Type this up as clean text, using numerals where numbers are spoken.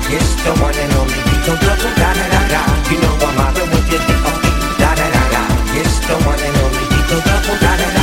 It's the one and only Vito Double, da da da da. You know I'm mobbing with your D.O.E. Da da da da. It's the one and only Vito Double, da da da da.